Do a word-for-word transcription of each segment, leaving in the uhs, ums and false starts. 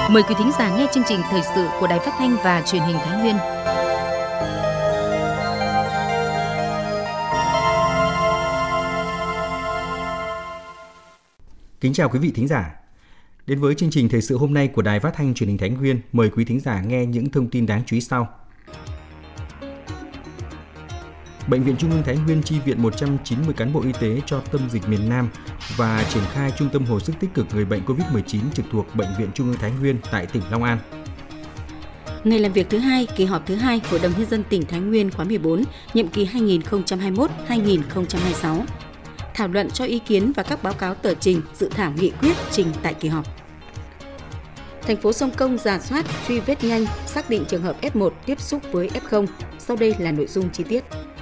Mời quý thính giả nghe chương trình thời sự của Đài Phát thanh và Truyền hình Thái Nguyên. Kính chào quý vị thính giả. Đến với chương trình thời sự hôm nay của Đài Phát thanh Truyền hình Thái Nguyên, mời quý thính giả nghe những thông tin đáng chú ý sau. Bệnh viện Trung ương Thái Nguyên chi viện một trăm chín mươi cán bộ y tế cho tâm dịch miền Nam và triển khai trung tâm hồi sức tích cực người bệnh covid mười chín trực thuộc Bệnh viện Trung ương Thái Nguyên tại tỉnh Long An. Ngày làm việc thứ hai, kỳ họp thứ hai Hội đồng Nhân dân tỉnh Thái Nguyên khóa mười bốn, nhiệm kỳ hai nghìn không trăm hai mươi mốt đến hai nghìn không trăm hai mươi sáu. Thảo luận cho ý kiến và các báo cáo tờ trình, dự thảo nghị quyết trình tại kỳ họp. Thành phố Sông Công rà soát, truy vết nhanh, xác định trường hợp ép một tiếp xúc với ép không. Sau đây là nội dung chi tiết.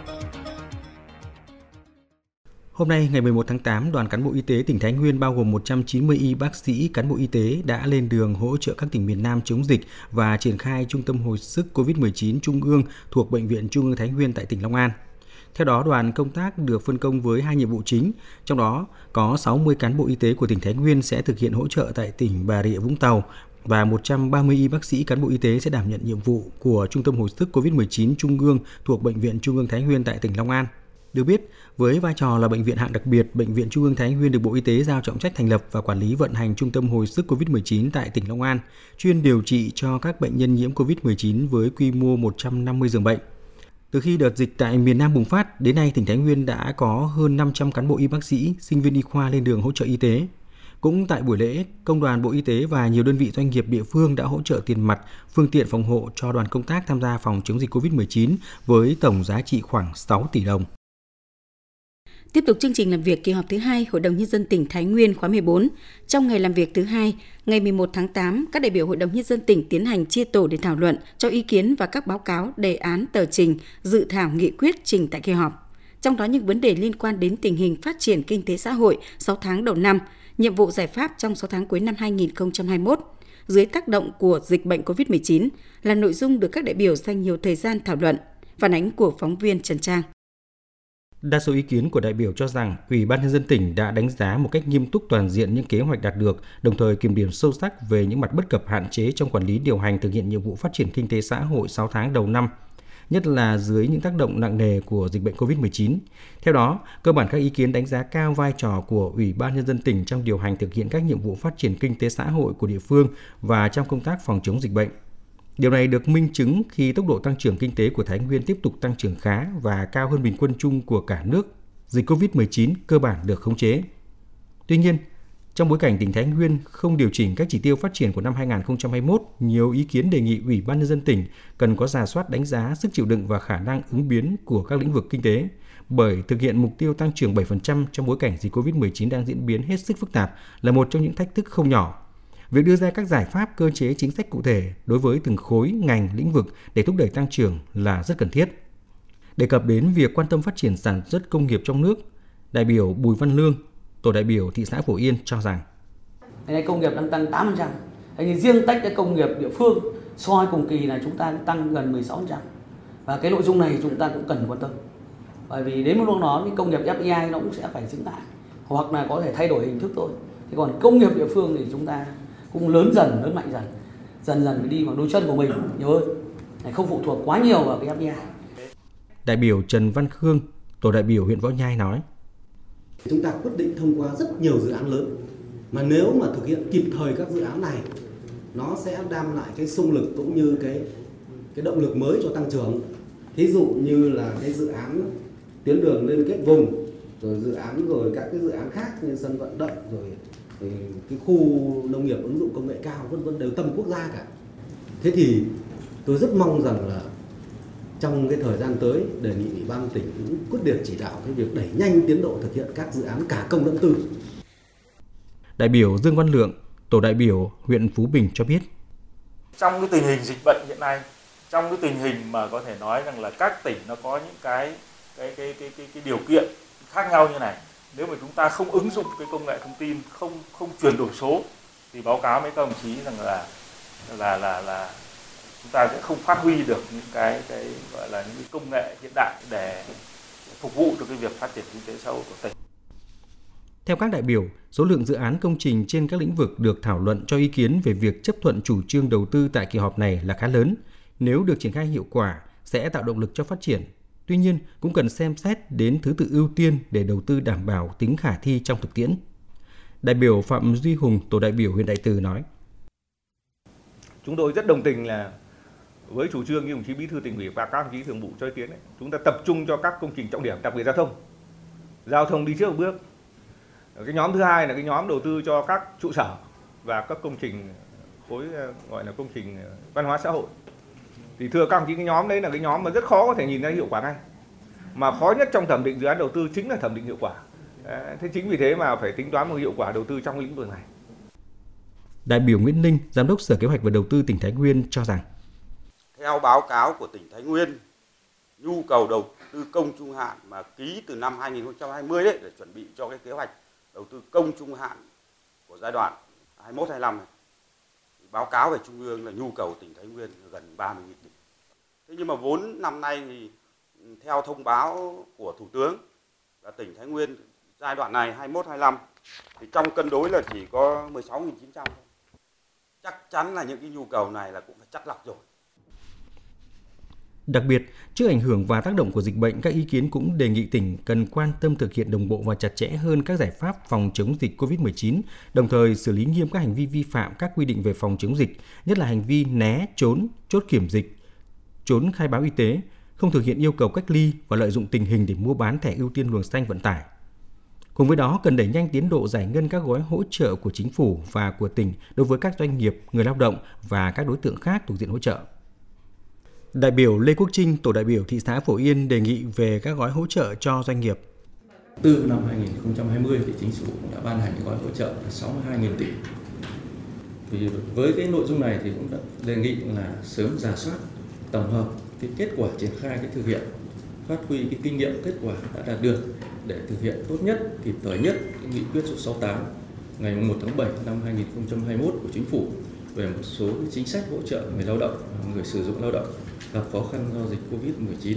Hôm nay, ngày mười một tháng tám, đoàn cán bộ y tế tỉnh Thái Nguyên bao gồm một trăm chín mươi y bác sĩ, cán bộ y tế đã lên đường hỗ trợ các tỉnh miền Nam chống dịch và triển khai trung tâm hồi sức covid mười chín Trung ương thuộc Bệnh viện Trung ương Thái Nguyên tại tỉnh Long An. Theo đó, đoàn công tác được phân công với hai nhiệm vụ chính, trong đó có sáu mươi cán bộ y tế của tỉnh Thái Nguyên sẽ thực hiện hỗ trợ tại tỉnh Bà Rịa Vũng Tàu và một trăm ba mươi y bác sĩ cán bộ y tế sẽ đảm nhận nhiệm vụ của Trung tâm hồi sức covid mười chín Trung ương thuộc Bệnh viện Trung ương Thái Nguyên tại tỉnh Long An. Được biết, với vai trò là bệnh viện hạng đặc biệt, Bệnh viện Trung ương Thái Nguyên được Bộ Y tế giao trọng trách thành lập và quản lý vận hành trung tâm hồi sức covid mười chín tại tỉnh Long An, chuyên điều trị cho các bệnh nhân nhiễm covid mười chín với quy mô một trăm năm mươi giường bệnh. Từ khi đợt dịch tại miền Nam bùng phát, đến nay tỉnh Thái Nguyên đã có hơn năm trăm cán bộ y bác sĩ, sinh viên y khoa lên đường hỗ trợ y tế. Cũng tại buổi lễ, Công đoàn Bộ Y tế và nhiều đơn vị doanh nghiệp địa phương đã hỗ trợ tiền mặt, phương tiện phòng hộ cho đoàn công tác tham gia phòng chống dịch covid mười chín với tổng giá trị khoảng sáu tỷ đồng. Tiếp tục chương trình làm việc kỳ họp thứ hai Hội đồng Nhân dân tỉnh Thái Nguyên khóa mười bốn. Trong ngày làm việc thứ hai, ngày mười một tháng tám, các đại biểu Hội đồng Nhân dân tỉnh tiến hành chia tổ để thảo luận, cho ý kiến và các báo cáo, đề án, tờ trình, dự thảo nghị quyết trình tại kỳ họp. Trong đó những vấn đề liên quan đến tình hình phát triển kinh tế xã hội sáu tháng đầu năm, nhiệm vụ giải pháp trong sáu tháng cuối năm hai nghìn không trăm hai mươi mốt, dưới tác động của dịch bệnh covid mười chín là nội dung được các đại biểu dành nhiều thời gian thảo luận. Phản ánh của phóng viên Trần Trang. Đa số ý kiến của đại biểu cho rằng Ủy ban Nhân dân tỉnh đã đánh giá một cách nghiêm túc toàn diện những kế hoạch đạt được, đồng thời kiểm điểm sâu sắc về những mặt bất cập hạn chế trong quản lý điều hành thực hiện nhiệm vụ phát triển kinh tế xã hội sáu tháng đầu năm, nhất là dưới những tác động nặng nề của dịch bệnh covid mười chín. Theo đó, cơ bản các ý kiến đánh giá cao vai trò của Ủy ban Nhân dân tỉnh trong điều hành thực hiện các nhiệm vụ phát triển kinh tế xã hội của địa phương và trong công tác phòng chống dịch bệnh. Điều này được minh chứng khi tốc độ tăng trưởng kinh tế của Thái Nguyên tiếp tục tăng trưởng khá và cao hơn bình quân chung của cả nước. Dịch covid mười chín cơ bản được khống chế. Tuy nhiên, trong bối cảnh tỉnh Thái Nguyên không điều chỉnh các chỉ tiêu phát triển của năm hai nghìn không trăm hai mươi mốt, nhiều ý kiến đề nghị Ủy ban Nhân dân tỉnh cần có rà soát đánh giá sức chịu đựng và khả năng ứng biến của các lĩnh vực kinh tế, bởi thực hiện mục tiêu tăng trưởng bảy phần trăm trong bối cảnh dịch covid mười chín đang diễn biến hết sức phức tạp là một trong những thách thức không nhỏ. Việc đưa ra các giải pháp cơ chế chính sách cụ thể đối với từng khối, ngành, lĩnh vực để thúc đẩy tăng trưởng là rất cần thiết. Đề cập đến việc quan tâm phát triển sản xuất công nghiệp trong nước, đại biểu Bùi Văn Lương, tổ đại biểu thị xã Phổ Yên cho rằng Hiện nay công nghiệp đang tăng tám phần trăm. Thì riêng tách cái công nghiệp địa phương so với cùng kỳ là chúng ta tăng gần mười sáu phần trăm. Và cái nội dung này chúng ta cũng cần quan tâm. Bởi vì đến một lúc đó cái công nghiệp ép đê i nó cũng sẽ phải dừng lại hoặc là có thể thay đổi hình thức thôi. Thế còn công nghiệp địa phương thì chúng ta cũng lớn dần, lớn mạnh dần, dần dần phải đi bằng đôi chân của mình nhiều hơn, không phụ thuộc quá nhiều vào cái ép đê i. Đại biểu Trần Văn Khương, tổ đại biểu huyện Võ Nhai nói: Chúng ta quyết định thông qua rất nhiều dự án lớn, mà nếu mà thực hiện kịp thời các dự án này, nó sẽ đem lại cái xung lực cũng như cái cái động lực mới cho tăng trưởng. Thí dụ như là cái dự án tuyến đường liên kết vùng, rồi dự án rồi các cái dự án khác như sân vận động, rồi cái khu nông nghiệp ứng dụng công nghệ cao, vân vân đều tầm quốc gia cả. Thế thì tôi rất mong rằng là trong cái thời gian tới đề nghị Ủy ban tỉnh cũng quyết liệt chỉ đạo cái việc đẩy nhanh tiến độ thực hiện các dự án cả công lẫn tư. Đại biểu Dương Văn Lượng, tổ đại biểu huyện Phú Bình cho biết: Trong cái tình hình dịch bệnh hiện nay, trong cái tình hình mà có thể nói rằng là các tỉnh nó có những cái cái cái cái cái, cái điều kiện khác nhau như này, nếu mà chúng ta không ứng dụng cái công nghệ thông tin, không không chuyển đổi số thì báo cáo với các đồng chí rằng là là là là chúng ta sẽ không phát huy được những cái cái gọi là những cái công nghệ hiện đại để phục vụ được cái việc phát triển kinh tế xã hội của tỉnh. Theo các đại biểu, số lượng dự án công trình trên các lĩnh vực được thảo luận cho ý kiến về việc chấp thuận chủ trương đầu tư tại kỳ họp này là khá lớn. Nếu được triển khai hiệu quả, sẽ tạo động lực cho phát triển. Tuy nhiên, cũng cần xem xét đến thứ tự ưu tiên để đầu tư đảm bảo tính khả thi trong thực tiễn. Đại biểu Phạm Duy Hùng, tổ đại biểu huyện Đại Từ nói: Chúng tôi rất đồng tình là với chủ trương như đồng chí Bí thư Tỉnh ủy và các đồng chí thường vụ cho ý kiến ấy, chúng ta tập trung cho các công trình trọng điểm, đặc biệt giao thông. Giao thông đi trước một bước. Cái nhóm thứ hai là cái nhóm đầu tư cho các trụ sở và các công trình khối gọi là công trình văn hóa xã hội. Thì thưa các đồng chí, cái nhóm đấy là cái nhóm mà rất khó có thể nhìn ra hiệu quả ngay. Mà khó nhất trong thẩm định dự án đầu tư chính là thẩm định hiệu quả. Thế chính vì thế mà phải tính toán một hiệu quả đầu tư trong lĩnh vực này. Đại biểu Nguyễn Ninh, Giám đốc Sở Kế hoạch và Đầu tư tỉnh Thái Nguyên cho rằng: Theo báo cáo của tỉnh Thái Nguyên, nhu cầu đầu tư công trung hạn mà ký từ năm hai nghìn không trăm hai mươi đấy để chuẩn bị cho cái kế hoạch đầu tư công trung hạn của giai đoạn hai mươi mốt hai mươi lăm này. Báo cáo về Trung ương là nhu cầu tỉnh Thái Nguyên gần ba mươi nghìn tỷ. Thế nhưng mà vốn năm nay thì theo thông báo của Thủ tướng là tỉnh Thái Nguyên giai đoạn này hai mươi mốt hai mươi lăm thì trong cân đối là chỉ có mười sáu nghìn chín trăm thôi. Chắc chắn là những cái nhu cầu này là cũng phải chắt lọc rồi. Đặc biệt, trước ảnh hưởng và tác động của dịch bệnh, các ý kiến cũng đề nghị tỉnh cần quan tâm thực hiện đồng bộ và chặt chẽ hơn các giải pháp phòng chống dịch covid mười chín, đồng thời xử lý nghiêm các hành vi vi phạm các quy định về phòng chống dịch, nhất là hành vi né, trốn, chốt kiểm dịch, trốn khai báo y tế, không thực hiện yêu cầu cách ly và lợi dụng tình hình để mua bán thẻ ưu tiên luồng xanh vận tải. Cùng với đó, cần đẩy nhanh tiến độ giải ngân các gói hỗ trợ của chính phủ và của tỉnh đối với các doanh nghiệp, người lao động và các đối tượng khác thuộc diện hỗ trợ. Đại biểu Lê Quốc Trinh, tổ đại biểu thị xã Phổ Yên đề nghị về các gói hỗ trợ cho doanh nghiệp. Từ năm hai nghìn không trăm hai mươi thì chính phủ đã ban hành gói hỗ trợ là sáu mươi hai nghìn tỷ. Thì với cái nội dung này thì cũng đã đề nghị là sớm rà soát, tổng hợp cái kết quả triển khai cái thực hiện, phát huy cái kinh nghiệm kết quả đã đạt được để thực hiện tốt nhất, kịp thời nhất cái nghị quyết số sáu mươi tám ngày mùng một tháng bảy năm hai nghìn không trăm hai mươi mốt của chính phủ về một số cái chính sách hỗ trợ người lao động, người sử dụng lao động gặp khó khăn do dịch covid mười chín.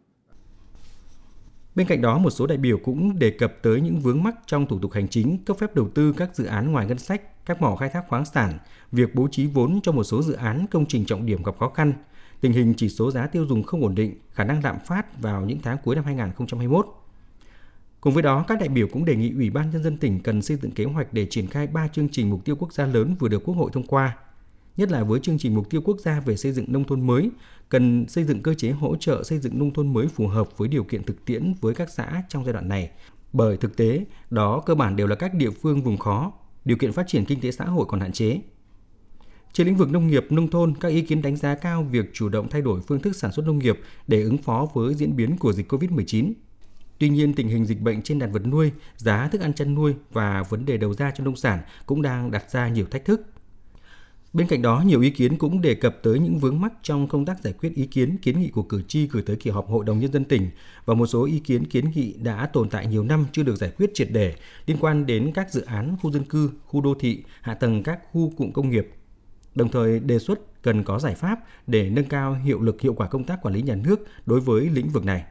Bên cạnh đó, một số đại biểu cũng đề cập tới những vướng mắc trong thủ tục hành chính, cấp phép đầu tư các dự án ngoài ngân sách, các mỏ khai thác khoáng sản, việc bố trí vốn cho một số dự án công trình trọng điểm gặp khó khăn, tình hình chỉ số giá tiêu dùng không ổn định, khả năng lạm phát vào những tháng cuối năm hai nghìn không trăm hai mươi mốt. Cùng với đó, các đại biểu cũng đề nghị Ủy ban Nhân dân tỉnh cần xây dựng kế hoạch để triển khai ba chương trình mục tiêu quốc gia lớn vừa được Quốc hội thông qua. Nhất là với chương trình mục tiêu quốc gia về xây dựng nông thôn mới, cần xây dựng cơ chế hỗ trợ xây dựng nông thôn mới phù hợp với điều kiện thực tiễn với các xã trong giai đoạn này. Bởi thực tế, đó cơ bản đều là các địa phương vùng khó, điều kiện phát triển kinh tế xã hội còn hạn chế. Trên lĩnh vực nông nghiệp, nông thôn, các ý kiến đánh giá cao việc chủ động thay đổi phương thức sản xuất nông nghiệp để ứng phó với diễn biến của dịch covid mười chín. Tuy nhiên, tình hình dịch bệnh trên đàn vật nuôi, giá thức ăn chăn nuôi và vấn đề đầu ra cho nông sản cũng đang đặt ra nhiều thách thức. Bên cạnh đó, nhiều ý kiến cũng đề cập tới những vướng mắc trong công tác giải quyết ý kiến, kiến nghị của cử tri gửi tới kỳ họp Hội đồng Nhân dân tỉnh và một số ý kiến kiến nghị đã tồn tại nhiều năm chưa được giải quyết triệt để liên quan đến các dự án khu dân cư, khu đô thị, hạ tầng các khu cụm công nghiệp. Đồng thời đề xuất cần có giải pháp để nâng cao hiệu lực hiệu quả công tác quản lý nhà nước đối với lĩnh vực này.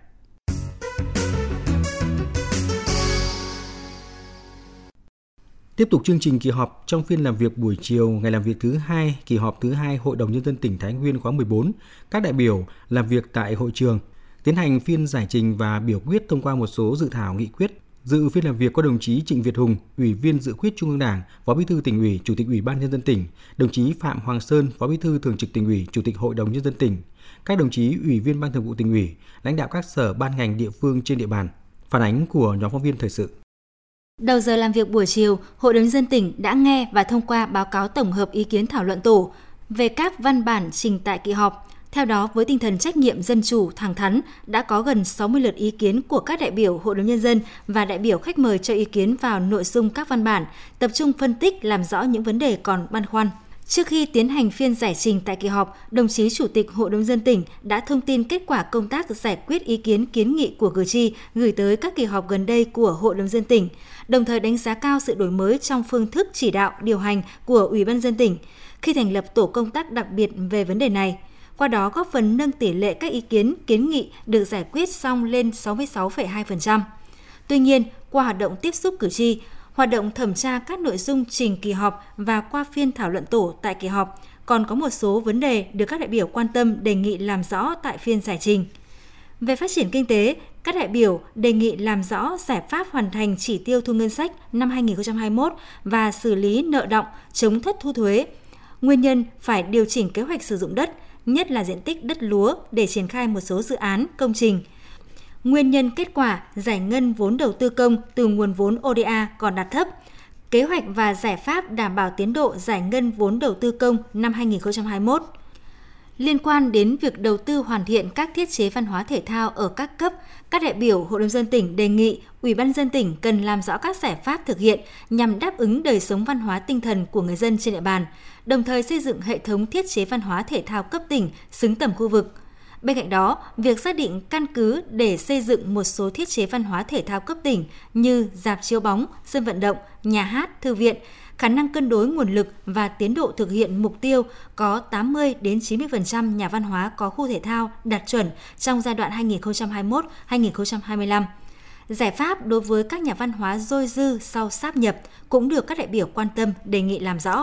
Tiếp tục chương trình kỳ họp trong phiên làm việc buổi chiều ngày làm việc thứ hai, kỳ họp thứ hai Hội đồng Nhân dân tỉnh Thái Nguyên khóa mười bốn, các đại biểu làm việc tại hội trường, tiến hành phiên giải trình và biểu quyết thông qua một số dự thảo nghị quyết. Dự phiên làm việc có đồng chí Trịnh Việt Hùng, Ủy viên Dự khuyết Trung ương Đảng, Phó Bí thư Tỉnh ủy, Chủ tịch Ủy ban Nhân dân tỉnh, đồng chí Phạm Hoàng Sơn, Phó Bí thư Thường trực Tỉnh ủy, Chủ tịch Hội đồng Nhân dân tỉnh, các đồng chí Ủy viên Ban Thường vụ Tỉnh ủy, lãnh đạo các sở ban ngành địa phương trên địa bàn. Phản ánh của nhóm phóng viên thời sự. Đầu giờ làm việc buổi chiều, Hội đồng Nhân dân tỉnh đã nghe và thông qua báo cáo tổng hợp ý kiến thảo luận tổ về các văn bản trình tại kỳ họp. Theo đó, với tinh thần trách nhiệm dân chủ, thẳng thắn, đã có gần sáu mươi lượt ý kiến của các đại biểu Hội đồng Nhân dân và đại biểu khách mời cho ý kiến vào nội dung các văn bản, tập trung phân tích làm rõ những vấn đề còn băn khoăn. Trước khi tiến hành phiên giải trình tại kỳ họp, đồng chí Chủ tịch Hội đồng Nhân dân tỉnh đã thông tin kết quả công tác giải quyết ý kiến kiến nghị của cử tri gửi tới các kỳ họp gần đây của Hội đồng Nhân dân tỉnh, đồng thời đánh giá cao sự đổi mới trong phương thức chỉ đạo, điều hành của Ủy ban Nhân dân tỉnh khi thành lập tổ công tác đặc biệt về vấn đề này. Qua đó góp phần nâng tỷ lệ các ý kiến, kiến nghị được giải quyết xong lên sáu mươi sáu phẩy hai phần trăm. Tuy nhiên, qua hoạt động tiếp xúc cử tri, Hoạt động thẩm tra các nội dung trình kỳ họp và qua phiên thảo luận tổ tại kỳ họp còn có một số vấn đề được các đại biểu quan tâm đề nghị làm rõ tại phiên giải trình. Về phát triển kinh tế, các đại biểu đề nghị làm rõ giải pháp hoàn thành chỉ tiêu thu ngân sách năm hai nghìn không trăm hai mươi mốt và xử lý nợ đọng, chống thất thu thuế. Nguyên nhân phải điều chỉnh kế hoạch sử dụng đất, nhất là diện tích đất lúa để triển khai một số dự án, công trình. Nguyên nhân kết quả giải ngân vốn đầu tư công từ nguồn vốn ô đê a còn đạt thấp. Kế hoạch và giải pháp đảm bảo tiến độ giải ngân vốn đầu tư công năm hai nghìn không trăm hai mươi mốt. Liên quan đến việc đầu tư hoàn thiện các thiết chế văn hóa thể thao ở các cấp, các đại biểu Hội đồng nhân dân tỉnh đề nghị Ủy ban nhân dân tỉnh cần làm rõ các giải pháp thực hiện nhằm đáp ứng đời sống văn hóa tinh thần của người dân trên địa bàn, đồng thời xây dựng hệ thống thiết chế văn hóa thể thao cấp tỉnh xứng tầm khu vực. Bên cạnh đó, việc xác định căn cứ để xây dựng một số thiết chế văn hóa thể thao cấp tỉnh như rạp chiếu bóng, sân vận động, nhà hát, thư viện, khả năng cân đối nguồn lực và tiến độ thực hiện mục tiêu có tám mươi đến chín mươi phần trăm nhà văn hóa có khu thể thao đạt chuẩn trong giai đoạn hai nghìn không trăm hai mươi mốt đến hai nghìn không trăm hai mươi lăm. Giải pháp đối với các nhà văn hóa dôi dư sau sáp nhập cũng được các đại biểu quan tâm đề nghị làm rõ.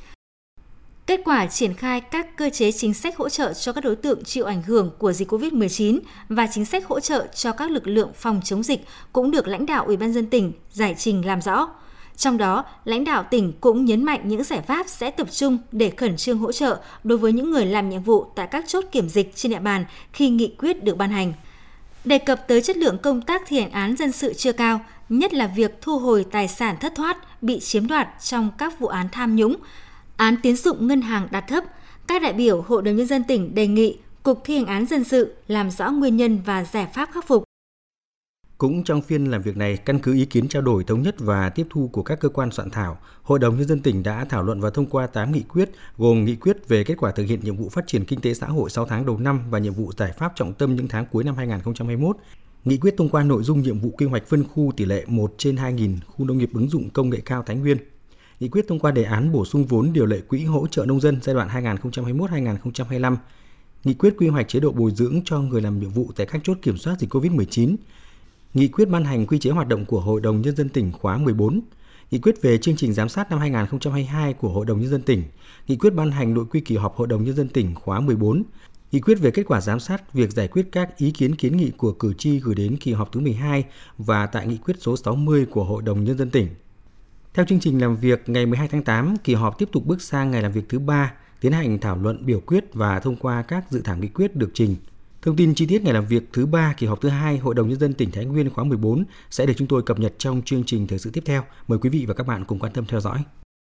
Kết quả triển khai các cơ chế chính sách hỗ trợ cho các đối tượng chịu ảnh hưởng của dịch covid mười chín và chính sách hỗ trợ cho các lực lượng phòng chống dịch cũng được lãnh đạo Ủy ban nhân dân tỉnh giải trình làm rõ. Trong đó, lãnh đạo tỉnh cũng nhấn mạnh những giải pháp sẽ tập trung để khẩn trương hỗ trợ đối với những người làm nhiệm vụ tại các chốt kiểm dịch trên địa bàn khi nghị quyết được ban hành. Đề cập tới chất lượng công tác thi hành án dân sự chưa cao, nhất là việc thu hồi tài sản thất thoát bị chiếm đoạt trong các vụ án tham nhũng, án tín dụng ngân hàng đạt thấp, các đại biểu Hội đồng nhân dân tỉnh đề nghị Cục Thi hành án dân sự làm rõ nguyên nhân và giải pháp khắc phục. Cũng trong phiên làm việc này, căn cứ ý kiến trao đổi thống nhất và tiếp thu của các cơ quan soạn thảo, Hội đồng nhân dân tỉnh đã thảo luận và thông qua tám nghị quyết, gồm nghị quyết về kết quả thực hiện nhiệm vụ phát triển kinh tế xã hội sáu tháng đầu năm và nhiệm vụ giải pháp trọng tâm những tháng cuối năm hai nghìn không trăm hai mươi mốt. Nghị quyết thông qua nội dung nhiệm vụ quy hoạch phân khu tỷ lệ một trên hai nghìn khu nông nghiệp ứng dụng công nghệ cao Thái Nguyên. Nghị quyết thông qua đề án bổ sung vốn điều lệ quỹ hỗ trợ nông dân giai đoạn hai nghìn không trăm hai mươi mốt đến hai nghìn không trăm hai mươi lăm. Nghị quyết quy hoạch chế độ bồi dưỡng cho người làm nhiệm vụ tại các chốt kiểm soát dịch covid mười chín. Nghị quyết ban hành quy chế hoạt động của Hội đồng nhân dân tỉnh khóa mười bốn, Nghị quyết về chương trình giám sát năm hai nghìn không trăm hai mươi hai của Hội đồng nhân dân tỉnh, Nghị quyết ban hành nội quy kỳ họp Hội đồng nhân dân tỉnh khóa mười bốn, Nghị quyết về kết quả giám sát việc giải quyết các ý kiến kiến nghị của cử tri gửi đến kỳ họp thứ mười hai và tại Nghị quyết số sáu mươi của Hội đồng nhân dân tỉnh. Theo chương trình làm việc ngày mười hai tháng tám, kỳ họp tiếp tục bước sang ngày làm việc thứ ba, tiến hành thảo luận, biểu quyết và thông qua các dự thảo nghị quyết được trình. Thông tin chi tiết ngày làm việc thứ ba kỳ họp thứ hai Hội đồng nhân dân tỉnh Thái Nguyên khóa mười bốn sẽ được chúng tôi cập nhật trong chương trình thời sự tiếp theo. Mời quý vị và các bạn cùng quan tâm theo dõi.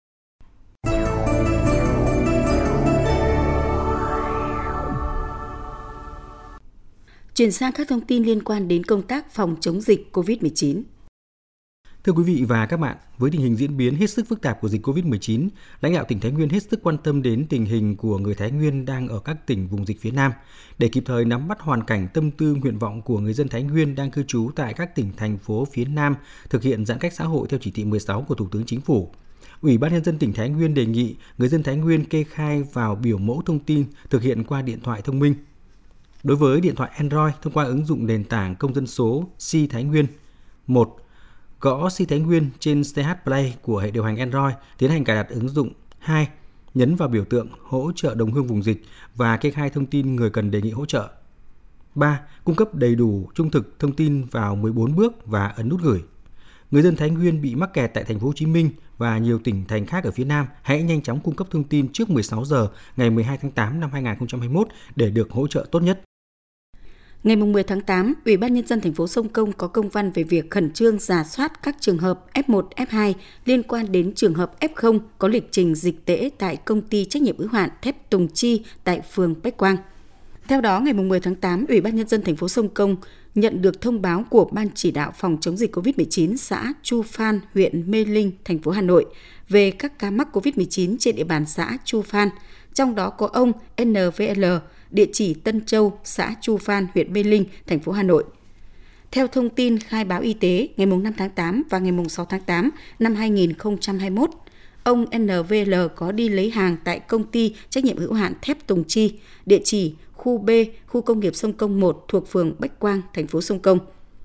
Chuyển sang các thông tin liên quan đến công tác phòng chống dịch covid mười chín. Thưa quý vị và các bạn, với tình hình diễn biến hết sức phức tạp của dịch covid mười chín, lãnh đạo tỉnh Thái Nguyên hết sức quan tâm đến tình hình của người Thái Nguyên đang ở các tỉnh vùng dịch phía Nam để kịp thời nắm bắt hoàn cảnh, tâm tư, nguyện vọng của người dân Thái Nguyên đang cư trú tại các tỉnh, thành phố phía Nam thực hiện giãn cách xã hội theo chỉ thị mười sáu của Thủ tướng Chính phủ. Ủy ban nhân dân tỉnh Thái Nguyên đề nghị người dân Thái Nguyên kê khai vào biểu mẫu thông tin thực hiện qua điện thoại thông minh. Đối với điện thoại Android, thông qua ứng dụng nền tảng công dân số Si Thái Nguyên, một. Gõ Si Thái Nguyên trên xê hát Play của hệ điều hành Android, tiến hành cài đặt ứng dụng. hai. Nhấn vào biểu tượng hỗ trợ đồng hương vùng dịch và kê khai thông tin người cần đề nghị hỗ trợ. ba. Cung cấp đầy đủ trung thực thông tin vào mười bốn bước và ấn nút gửi. Người dân Thái Nguyên bị mắc kẹt tại thành phố Hồ Chí Minh và nhiều tỉnh thành khác ở phía Nam hãy nhanh chóng cung cấp thông tin trước mười sáu giờ ngày mười hai tháng tám năm hai nghìn không trăm hai mươi mốt để được hỗ trợ tốt nhất. Ngày mười tháng tám, Ủy ban nhân dân thành phố Sông Công có công văn về việc khẩn trương rà soát các trường hợp ép một, ép hai liên quan đến trường hợp ép không có lịch trình dịch tễ tại công ty trách nhiệm hữu hạn thép Tùng Chi tại phường Bách Quang. Theo đó, ngày mười tháng tám, Ủy ban nhân dân thành phố Sông Công nhận được thông báo của Ban chỉ đạo phòng chống dịch covid mười chín xã Chu Phan, huyện Mê Linh, thành phố Hà Nội về các ca mắc covid mười chín trên địa bàn xã Chu Phan, trong đó có ông en vê lờ, địa chỉ Tân Châu, xã Chu Phan, huyện Mê Linh, thành phố Hà Nội. Theo thông tin khai báo y tế ngày năm tháng tám và ngày sáu tháng tám năm hai nghìn không trăm hai mươi mốt, ông en vê lờ có đi lấy hàng tại công ty trách nhiệm hữu hạn thép Tùng Chi, địa chỉ khu B, khu công nghiệp Sông Công một thuộc phường Bách Quang, thành phố Sông Công.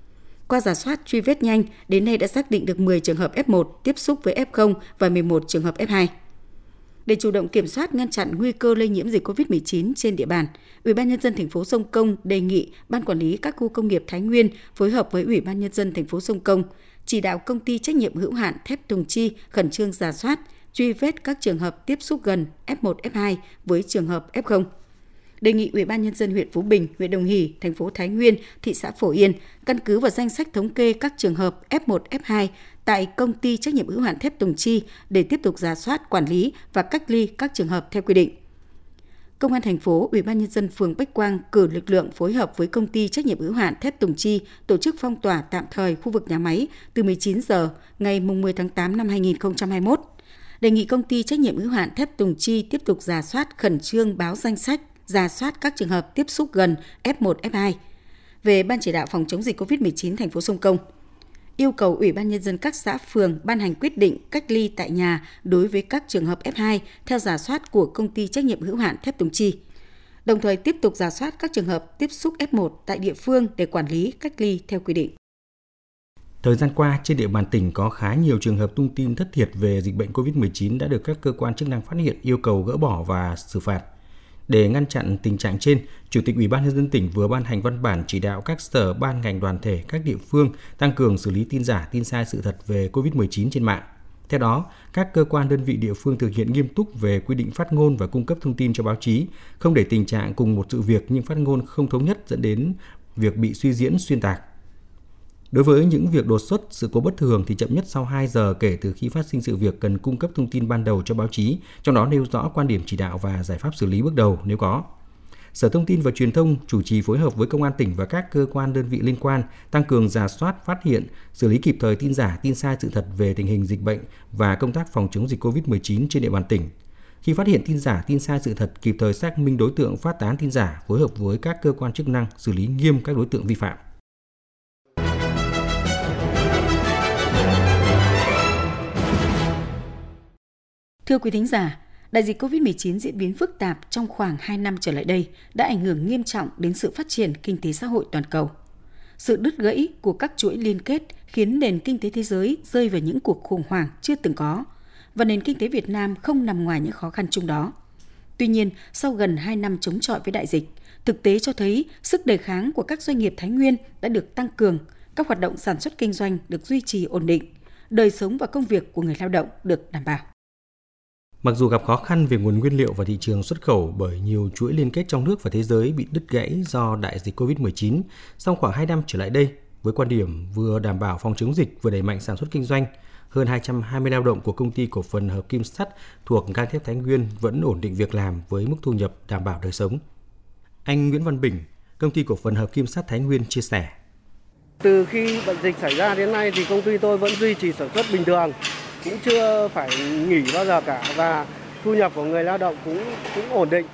Qua rà soát truy vết nhanh, đến nay đã xác định được mười trường hợp ép một tiếp xúc với ép không và mười một trường hợp ép hai. Để chủ động kiểm soát ngăn chặn nguy cơ lây nhiễm dịch covid mười chín trên địa bàn, Ủy ban nhân dân thành phố Sông Công đề nghị Ban quản lý các khu công nghiệp Thái Nguyên phối hợp với Ủy ban nhân dân thành phố Sông Công chỉ đạo công ty trách nhiệm hữu hạn thép Tùng Chi khẩn trương rà soát, truy vết các trường hợp tiếp xúc gần ép một, ép hai với trường hợp ép không. Đề nghị Ủy ban nhân dân huyện Phú Bình, huyện Đồng Hỷ, thành phố Thái Nguyên, thị xã Phổ Yên căn cứ vào danh sách thống kê các trường hợp ép một, ép hai tại công ty trách nhiệm hữu hạn thép Tùng Chi để tiếp tục rà soát, quản lý và cách ly các trường hợp theo quy định. Công an thành phố, Ủy ban nhân dân phường Bách Quang cử lực lượng phối hợp với công ty trách nhiệm hữu hạn thép Tùng Chi tổ chức phong tỏa tạm thời khu vực nhà máy từ mười chín giờ ngày mười tháng tám năm hai nghìn không trăm hai mươi mốt. Đề nghị công ty trách nhiệm hữu hạn thép Tùng Chi tiếp tục rà soát, khẩn trương báo danh sách, rà soát các trường hợp tiếp xúc gần ép một, ép hai. Về Ban chỉ đạo phòng chống dịch covid mười chín thành phố Sông Công, yêu cầu Ủy ban nhân dân các xã phường ban hành quyết định cách ly tại nhà đối với các trường hợp ép hai theo rà soát của công ty trách nhiệm hữu hạn thép Tùng Chi. Đồng thời tiếp tục rà soát các trường hợp tiếp xúc ép một tại địa phương để quản lý cách ly theo quy định. Thời gian qua, trên địa bàn tỉnh có khá nhiều trường hợp tung tin thất thiệt về dịch bệnh covid mười chín đã được các cơ quan chức năng phát hiện, yêu cầu gỡ bỏ và xử phạt. Để ngăn chặn tình trạng trên, Chủ tịch Ủy ban nhân dân tỉnh vừa ban hành văn bản chỉ đạo các sở, ban ngành, đoàn thể, các địa phương tăng cường xử lý tin giả, tin sai sự thật về covid mười chín trên mạng. Theo đó, các cơ quan đơn vị địa phương thực hiện nghiêm túc về quy định phát ngôn và cung cấp thông tin cho báo chí, không để tình trạng cùng một sự việc nhưng phát ngôn không thống nhất dẫn đến việc bị suy diễn, xuyên tạc. Đối với những việc đột xuất, sự cố bất thường thì chậm nhất sau hai giờ kể từ khi phát sinh sự việc cần cung cấp thông tin ban đầu cho báo chí, trong đó nêu rõ quan điểm chỉ đạo và giải pháp xử lý bước đầu nếu có. Sở Thông tin và Truyền thông chủ trì phối hợp với Công an tỉnh và các cơ quan đơn vị liên quan tăng cường rà soát, phát hiện, xử lý kịp thời tin giả, tin sai sự thật về tình hình dịch bệnh và công tác phòng chống dịch covid mười chín trên địa bàn tỉnh. Khi phát hiện tin giả, tin sai sự thật, kịp thời xác minh đối tượng phát tán tin giả, phối hợp với các cơ quan chức năng xử lý nghiêm các đối tượng vi phạm. Thưa quý thính giả, đại dịch covid mười chín diễn biến phức tạp trong khoảng hai năm trở lại đây đã ảnh hưởng nghiêm trọng đến sự phát triển kinh tế xã hội toàn cầu. Sự đứt gãy của các chuỗi liên kết khiến nền kinh tế thế giới rơi vào những cuộc khủng hoảng chưa từng có, và nền kinh tế Việt Nam không nằm ngoài những khó khăn chung đó. Tuy nhiên, sau gần hai năm chống chọi với đại dịch, thực tế cho thấy sức đề kháng của các doanh nghiệp Thái Nguyên đã được tăng cường, các hoạt động sản xuất kinh doanh được duy trì ổn định, đời sống và công việc của người lao động được đảm bảo. Mặc dù gặp khó khăn về nguồn nguyên liệu và thị trường xuất khẩu bởi nhiều chuỗi liên kết trong nước và thế giới bị đứt gãy do đại dịch covid mười chín, song khoảng hai năm trở lại đây, với quan điểm vừa đảm bảo phòng chống dịch vừa đẩy mạnh sản xuất kinh doanh, hơn hai trăm hai mươi lao động của Công ty Cổ phần Hợp kim sắt thuộc gang thép Thái Nguyên vẫn ổn định việc làm với mức thu nhập đảm bảo đời sống. Anh Nguyễn Văn Bình, Công ty Cổ phần Hợp kim sắt Thái Nguyên chia sẻ. Từ khi bệnh dịch xảy ra đến nay thì công ty tôi vẫn duy trì sản xuất bình thường, cũng chưa phải nghỉ bao giờ cả, và thu nhập của người lao động cũng cũng ổn định.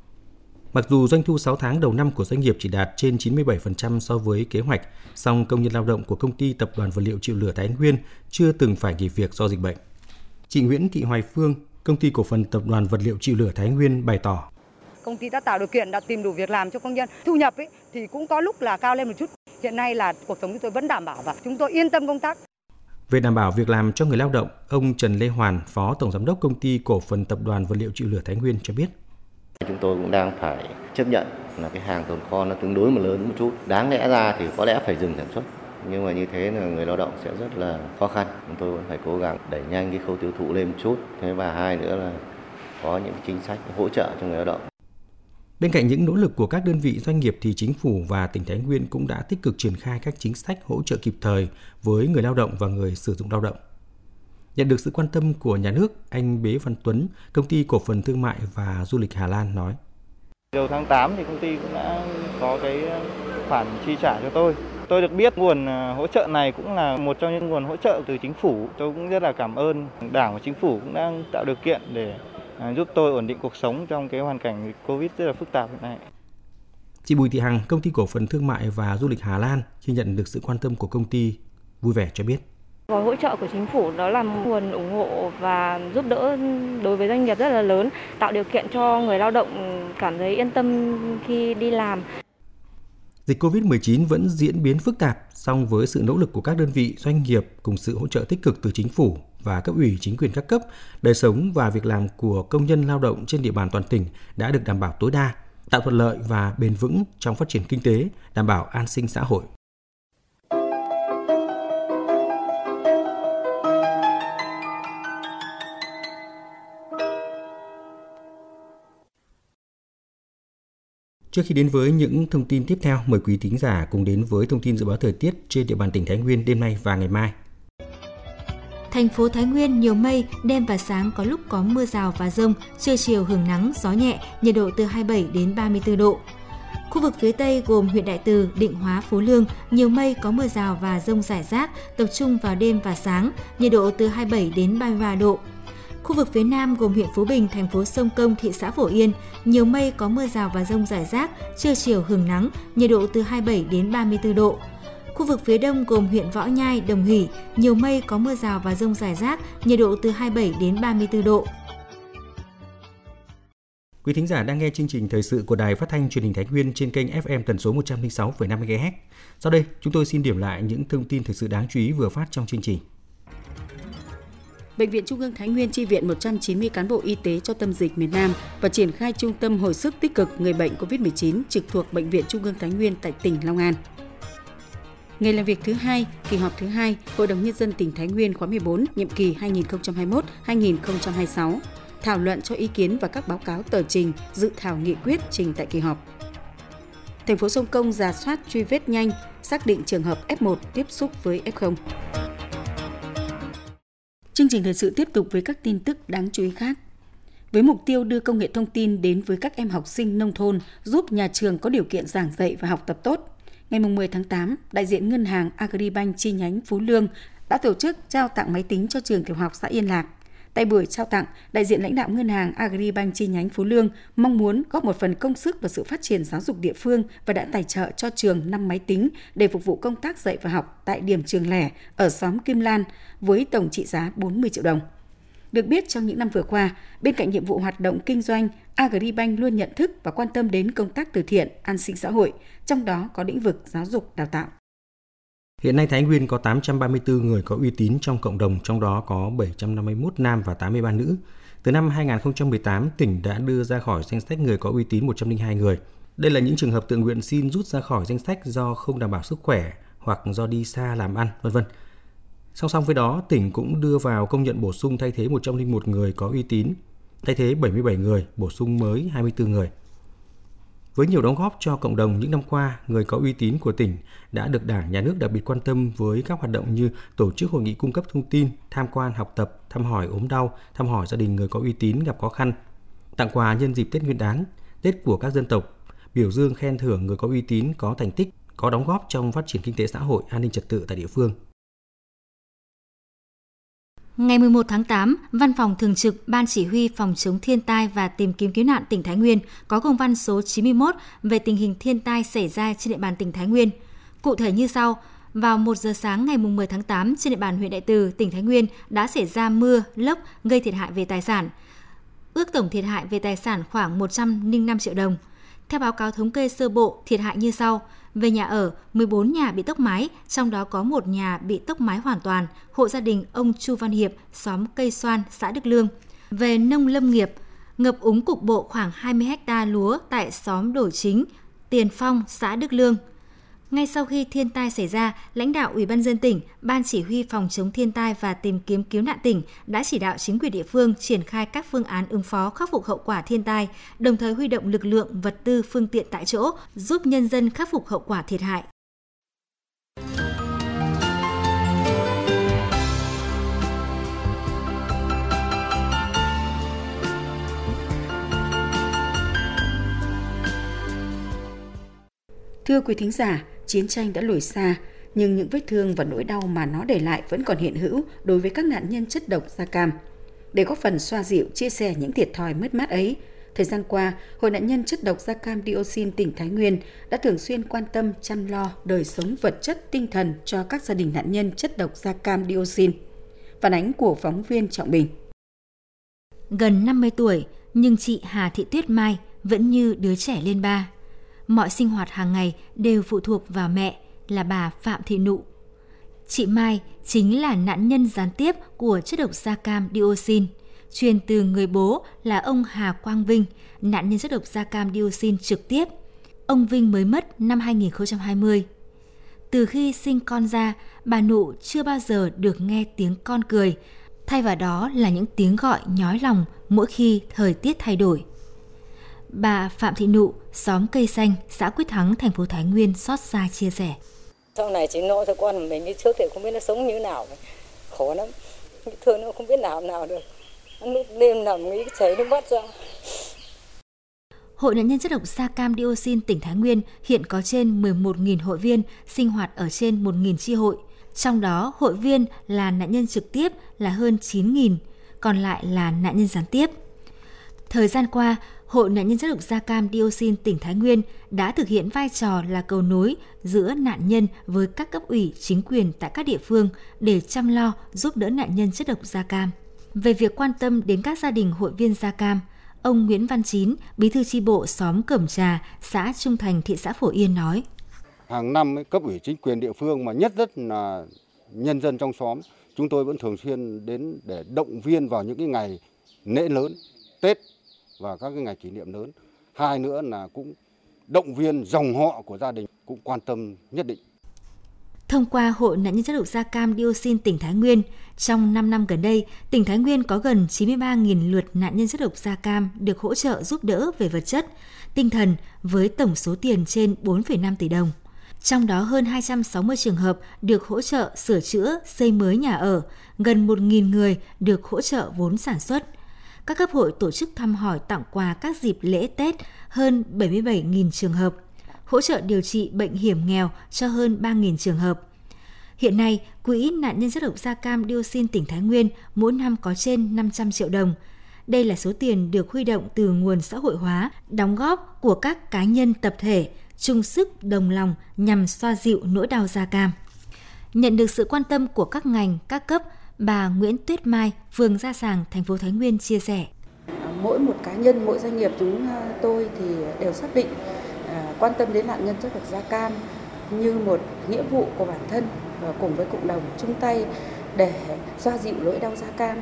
Mặc dù doanh thu sáu tháng đầu năm của doanh nghiệp chỉ đạt trên chín mươi bảy phần trăm so với kế hoạch, song công nhân lao động của Công ty Tập đoàn Vật liệu Chịu lửa Thái Nguyên chưa từng phải nghỉ việc do dịch bệnh. Chị Nguyễn Thị Hoài Phương, Công ty Cổ phần Tập đoàn Vật liệu Chịu lửa Thái Nguyên bày tỏ. Công ty đã tạo điều kiện, đã tìm đủ việc làm cho công nhân. Thu nhập ấy, thì cũng có lúc là cao lên một chút. Hiện nay là cuộc sống chúng tôi vẫn đảm bảo và chúng tôi yên tâm công tác. Về đảm bảo việc làm cho người lao động, ông Trần Lê Hoàn, Phó Tổng Giám đốc Công ty Cổ phần Tập đoàn Vật liệu Chịu lửa Thái Nguyên cho biết. Chúng tôi cũng đang phải chấp nhận là cái hàng tồn kho nó tương đối mà lớn một chút. Đáng lẽ ra thì có lẽ phải dừng sản xuất. Nhưng mà như thế là người lao động sẽ rất là khó khăn. Chúng tôi vẫn phải cố gắng đẩy nhanh cái khâu tiêu thụ lên một chút. Thế và hai nữa là có những chính sách hỗ trợ cho người lao động. Bên cạnh những nỗ lực của các đơn vị doanh nghiệp thì chính phủ và tỉnh Thái Nguyên cũng đã tích cực triển khai các chính sách hỗ trợ kịp thời với người lao động và người sử dụng lao động. Nhận được sự quan tâm của nhà nước, anh Bế Văn Tuấn, Công ty Cổ phần Thương mại và Du lịch Hà Lan nói. Đầu tháng tám thì công ty cũng đã có cái khoản chi trả cho tôi. Tôi được biết nguồn hỗ trợ này cũng là một trong những nguồn hỗ trợ từ chính phủ. Tôi cũng rất là cảm ơn Đảng và chính phủ cũng đang tạo điều kiện để giúp tôi ổn định cuộc sống trong cái hoàn cảnh Covid rất là phức tạp hiện nay. Chị Bùi Thị Hằng, Công ty Cổ phần Thương mại và Du lịch Hà Lan khi nhận được sự quan tâm của công ty vui vẻ cho biết. Gói hỗ trợ của chính phủ đó là nguồn ủng hộ và giúp đỡ đối với doanh nghiệp rất là lớn, tạo điều kiện cho người lao động cảm thấy yên tâm khi đi làm. Dịch covid mười chín vẫn diễn biến phức tạp, song với sự nỗ lực của các đơn vị, doanh nghiệp cùng sự hỗ trợ tích cực từ chính phủ và cấp ủy chính quyền các cấp, đời sống và việc làm của công nhân lao động trên địa bàn toàn tỉnh đã được đảm bảo tối đa, tạo thuận lợi và bền vững trong phát triển kinh tế, đảm bảo an sinh xã hội. Trước khi đến với những thông tin tiếp theo, mời quý thính giả cùng đến với thông tin dự báo thời tiết trên địa bàn tỉnh Thái Nguyên đêm nay và ngày mai. Thành phố Thái Nguyên nhiều mây, đêm và sáng có lúc có mưa rào và dông, trưa chiều hưởng nắng, gió nhẹ, nhiệt độ từ hai mươi bảy đến ba mươi tư độ. Khu vực phía Tây gồm huyện Đại Từ, Định Hóa, Phú Lương, nhiều mây có mưa rào và dông rải rác, tập trung vào đêm và sáng, nhiệt độ từ hai mươi bảy đến ba mươi ba độ. Khu vực phía Nam gồm huyện Phú Bình, thành phố Sông Công, thị xã Phổ Yên, nhiều mây có mưa rào và dông rải rác, trưa chiều hưởng nắng, nhiệt độ từ hai mươi bảy đến ba mươi tư độ. Khu vực phía Đông gồm huyện Võ Nhai, Đồng Hỷ, nhiều mây có mưa rào và dông rải rác, nhiệt độ từ hai mươi bảy đến ba mươi tư độ. Quý thính giả đang nghe chương trình thời sự của Đài Phát thanh Truyền hình Thái Nguyên trên kênh ép em tần số một trăm lẻ sáu phẩy năm mê ga héc. Sau đây, chúng tôi xin điểm lại những thông tin thời sự đáng chú ý vừa phát trong chương trình. Bệnh viện Trung ương Thái Nguyên chi viện một trăm chín mươi cán bộ y tế cho tâm dịch miền Nam và triển khai trung tâm hồi sức tích cực người bệnh covid mười chín trực thuộc Bệnh viện Trung ương Thái Nguyên tại tỉnh Long An. Ngày làm việc thứ hai, kỳ họp thứ hai, Hội đồng Nhân dân tỉnh Thái Nguyên khóa mười bốn, nhiệm kỳ hai nghìn không trăm hai mươi mốt đến hai nghìn không trăm hai mươi sáu, thảo luận cho ý kiến và các báo cáo tờ trình, dự thảo nghị quyết trình tại kỳ họp. Thành phố Sông Công rà soát truy vết nhanh, xác định trường hợp ép một tiếp xúc với ép không. Chương trình thời sự tiếp tục với các tin tức đáng chú ý khác. Với mục tiêu đưa công nghệ thông tin đến với các em học sinh nông thôn, giúp nhà trường có điều kiện giảng dạy và học tập tốt, ngày mười tháng tám, đại diện ngân hàng Agribank chi nhánh Phú Lương đã tổ chức trao tặng máy tính cho trường tiểu học xã Yên Lạc. Tại buổi trao tặng, đại diện lãnh đạo ngân hàng Agribank chi nhánh Phú Lương mong muốn góp một phần công sức vào sự phát triển giáo dục địa phương và đã tài trợ cho trường năm máy tính để phục vụ công tác dạy và học tại điểm trường lẻ ở xóm Kim Lan với tổng trị giá bốn mươi triệu đồng. Được biết, trong những năm vừa qua, bên cạnh nhiệm vụ hoạt động kinh doanh, Agribank luôn nhận thức và quan tâm đến công tác từ thiện, an sinh xã hội, trong đó có lĩnh vực giáo dục đào tạo. Hiện nay Thái Nguyên có tám trăm ba mươi tư người có uy tín trong cộng đồng, trong đó có bảy trăm năm mươi mốt nam và tám mươi ba nữ. Từ năm hai nghìn không trăm mười tám, tỉnh đã đưa ra khỏi danh sách người có uy tín một trăm lẻ hai người. Đây là những trường hợp tự nguyện xin rút ra khỏi danh sách do không đảm bảo sức khỏe hoặc do đi xa làm ăn, vân vân. Song song với đó, tỉnh cũng đưa vào công nhận bổ sung thay thế một trăm lẻ một người có uy tín, thay thế bảy mươi bảy người, bổ sung mới hai mươi tư người. Với nhiều đóng góp cho cộng đồng những năm qua, người có uy tín của tỉnh đã được Đảng, Nhà nước đặc biệt quan tâm với các hoạt động như tổ chức hội nghị cung cấp thông tin, tham quan học tập, thăm hỏi ốm đau, thăm hỏi gia đình người có uy tín gặp khó khăn, tặng quà nhân dịp Tết Nguyên đán, Tết của các dân tộc, biểu dương khen thưởng người có uy tín có thành tích, có đóng góp trong phát triển kinh tế xã hội, an ninh trật tự tại địa phương. Ngày mười một tháng tám, Văn phòng Thường trực Ban Chỉ huy Phòng chống thiên tai và tìm kiếm cứu nạn tỉnh Thái Nguyên có công văn số chín mươi mốt về tình hình thiên tai xảy ra trên địa bàn tỉnh Thái Nguyên. Cụ thể như sau, vào một giờ sáng ngày mười tháng tám, trên địa bàn huyện Đại Từ, tỉnh Thái Nguyên đã xảy ra mưa, lốc gây thiệt hại về tài sản. Ước tổng thiệt hại về tài sản khoảng một trăm lẻ năm triệu đồng. Theo báo cáo thống kê sơ bộ, thiệt hại như sau. Về nhà ở, mười bốn nhà bị tốc mái, trong đó có một nhà bị tốc mái hoàn toàn, hộ gia đình ông Chu Văn Hiệp, xóm Cây Xoan, xã Đức Lương. Về nông lâm nghiệp, ngập úng cục bộ khoảng hai mươi héc ta lúa tại xóm Đổi Chính, Tiền Phong, xã Đức Lương. Ngay sau khi thiên tai xảy ra, lãnh đạo Ủy ban nhân dân tỉnh, Ban Chỉ huy Phòng chống thiên tai và tìm kiếm cứu nạn tỉnh đã chỉ đạo chính quyền địa phương triển khai các phương án ứng phó khắc phục hậu quả thiên tai, đồng thời huy động lực lượng, vật tư, phương tiện tại chỗ, giúp nhân dân khắc phục hậu quả thiệt hại. Thưa quý thính giả, chiến tranh đã lùi xa, nhưng những vết thương và nỗi đau mà nó để lại vẫn còn hiện hữu đối với các nạn nhân chất độc da cam. Để góp phần xoa dịu, chia sẻ những thiệt thòi mất mát ấy, thời gian qua, Hội nạn nhân chất độc da cam dioxin tỉnh Thái Nguyên đã thường xuyên quan tâm chăm lo đời sống vật chất tinh thần cho các gia đình nạn nhân chất độc da cam dioxin. Phản ánh của phóng viên Trọng Bình. Gần năm mươi tuổi, nhưng chị Hà Thị Tuyết Mai vẫn như đứa trẻ lên ba. mọi sinh hoạt hàng ngày đều phụ thuộc vào mẹ là bà Phạm Thị Nụ. Chị Mai chính là nạn nhân gián tiếp của chất độc da cam dioxin, truyền từ người bố là ông Hà Quang Vinh, nạn nhân chất độc da cam dioxin trực tiếp. Ông Vinh mới mất năm hai nghìn không trăm hai mươi. Từ khi sinh con ra, bà Nụ chưa bao giờ được nghe tiếng con cười, thay vào đó là những tiếng gọi nhói lòng mỗi khi thời tiết thay đổi. Bà Phạm Thị Nụ, xóm Cây Xanh, xã Quyết Thắng, thành phố Thái Nguyên xót xa chia sẻ. Sau này chỉ lo cho con mình, cái trước thì không biết nó sống như thế nào, khổ lắm, thương nó không biết nào nào được, lúc đêm nằm nghĩ chảy nước mắt ra. Hội nạn nhân chất độc da cam dioxin tỉnh Thái Nguyên hiện có trên mười một nghìn hội viên sinh hoạt ở trên một nghìn chi hội. Trong đó, hội viên là nạn nhân trực tiếp là hơn chín nghìn, còn lại là nạn nhân gián tiếp. Thời gian qua, Hội nạn nhân chất độc da cam dioxin tỉnh Thái Nguyên đã thực hiện vai trò là cầu nối giữa nạn nhân với các cấp ủy chính quyền tại các địa phương để chăm lo giúp đỡ nạn nhân chất độc da cam. Về việc quan tâm đến các gia đình hội viên da cam, ông Nguyễn Văn Chín, bí thư chi bộ xóm Cẩm Trà, xã Trung Thành, thị xã Phổ Yên nói: Hàng năm cấp ủy chính quyền địa phương mà nhất rất là nhân dân trong xóm, chúng tôi vẫn thường xuyên đến để động viên vào những cái ngày lễ lớn, Tết và các cái ngày kỷ niệm lớn. Hai nữa là cũng động viên dòng họ của gia đình cũng quan tâm nhất định. Thông qua Hội nạn nhân chất độc da cam dioxin tỉnh Thái Nguyên, trong năm năm gần đây, tỉnh Thái Nguyên có gần chín mươi ba nghìn lượt nạn nhân chất độc da cam được hỗ trợ giúp đỡ về vật chất, tinh thần với tổng số tiền trên bốn phẩy năm tỷ đồng. Trong đó hơn hai trăm sáu mươi trường hợp được hỗ trợ sửa chữa, xây mới nhà ở, gần một nghìn người được hỗ trợ vốn sản xuất. Các cấp hội tổ chức thăm hỏi tặng quà các dịp lễ Tết hơn bảy mươi bảy nghìn trường hợp, hỗ trợ điều trị bệnh hiểm nghèo cho hơn ba nghìn trường hợp. Hiện nay, Quỹ nạn nhân chất độc da cam dioxin tỉnh Thái Nguyên mỗi năm có trên năm trăm triệu đồng. Đây là số tiền được huy động từ nguồn xã hội hóa, đóng góp của các cá nhân tập thể, chung sức đồng lòng nhằm xoa dịu nỗi đau da cam. Nhận được sự quan tâm của các ngành, các cấp, bà Nguyễn Tuyết Mai, phường Gia Sàng, thành phố Thái Nguyên chia sẻ: Mỗi một cá nhân, mỗi doanh nghiệp chúng tôi thì đều xác định quan tâm đến nạn nhân chất độc da cam như một nghĩa vụ của bản thân và cùng với cộng đồng chung tay để xoa dịu nỗi đau da cam.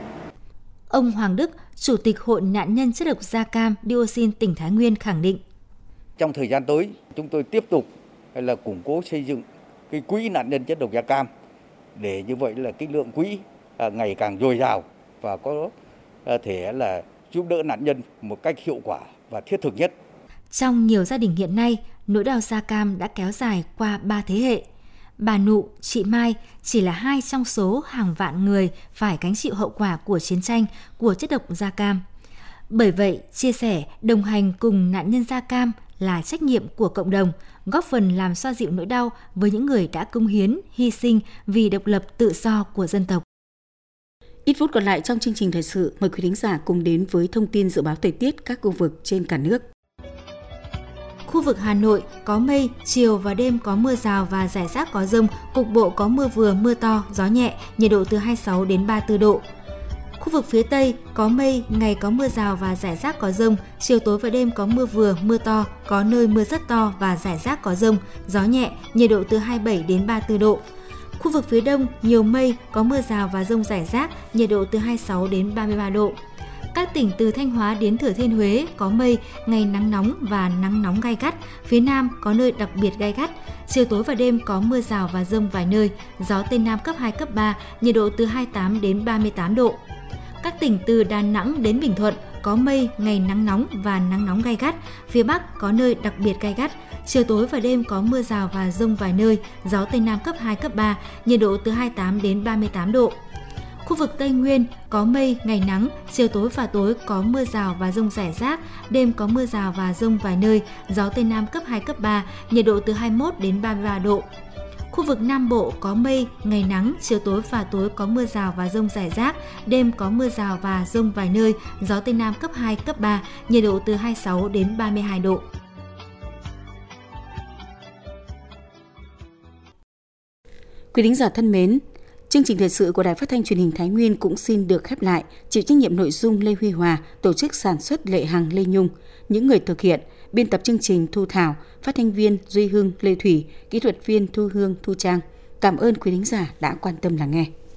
Ông Hoàng Đức, Chủ tịch Hội nạn nhân chất độc da cam dioxin tỉnh Thái Nguyên khẳng định: Trong thời gian tới, chúng tôi tiếp tục là củng cố xây dựng cái quỹ nạn nhân chất độc da cam để như vậy là cái lượng quỹ ngày càng dồi dào và có thể là giúp đỡ nạn nhân một cách hiệu quả và thiết thực nhất. Trong nhiều gia đình hiện nay, nỗi đau da cam đã kéo dài qua ba thế hệ. Bà Nụ, chị Mai chỉ là hai trong số hàng vạn người phải gánh chịu hậu quả của chiến tranh của chất độc da cam. Bởi vậy, chia sẻ, đồng hành cùng nạn nhân da cam là trách nhiệm của cộng đồng, góp phần làm xoa dịu nỗi đau với những người đã cống hiến, hy sinh vì độc lập tự do của dân tộc. Ít phút còn lại trong chương trình thời sự, mời quý thính giả cùng đến với thông tin dự báo thời tiết các khu vực trên cả nước. Khu vực Hà Nội có mây, chiều và đêm có mưa rào và rải rác có dông, cục bộ có mưa vừa, mưa to, gió nhẹ, nhiệt độ từ hai mươi sáu đến ba mươi tư độ. Khu vực phía Tây có mây, ngày có mưa rào và rải rác có dông, chiều tối và đêm có mưa vừa, mưa to, có nơi mưa rất to và rải rác có dông, gió nhẹ, nhiệt độ từ hai mươi bảy đến ba mươi tư độ. Khu vực phía Đông nhiều mây, có mưa rào và dông rải rác, nhiệt độ từ hai mươi sáu đến ba mươi ba độ. Các tỉnh từ Thanh Hóa đến Thừa Thiên Huế có mây, ngày nắng nóng và nắng nóng gay gắt, phía Nam có nơi đặc biệt gay gắt, chiều tối và đêm có mưa rào và dông vài nơi, gió Tây Nam cấp hai, cấp ba, nhiệt độ từ hai mươi tám đến ba mươi tám độ. Các tỉnh từ Đà Nẵng đến Bình Thuận có mây, ngày nắng nóng và nắng nóng gay gắt, phía Bắc có nơi đặc biệt gay gắt, chiều tối và đêm có mưa rào và dông vài nơi, gió Tây Nam cấp hai, cấp ba, nhiệt độ từ hai mươi tám đến ba mươi tám độ. Khu vực Tây Nguyên có mây, ngày nắng, chiều tối và tối có mưa rào và dông rải rác, đêm có mưa rào và dông vài nơi, gió Tây Nam cấp hai, cấp ba, nhiệt độ từ hai mươi mốt đến ba mươi ba độ. Khu vực Nam Bộ có mây, ngày nắng, chiều tối và tối có mưa rào và dông rải rác, đêm có mưa rào và dông vài nơi, gió Tây Nam cấp hai, cấp ba, nhiệt độ từ hai mươi sáu đến ba mươi hai độ. Quý thính giả thân mến, chương trình thời sự của Đài Phát thanh Truyền hình Thái Nguyên cũng xin được khép lại. Chịu trách nhiệm nội dung Lê Huy Hòa, tổ chức sản xuất Lệ Hằng, Lê Nhung, những người thực hiện biên tập chương trình Thu Thảo, phát thanh viên Duy Hưng, Lê Thủy, kỹ thuật viên Thu Hương, Thu Trang. Cảm ơn quý thính giả đã quan tâm lắng nghe.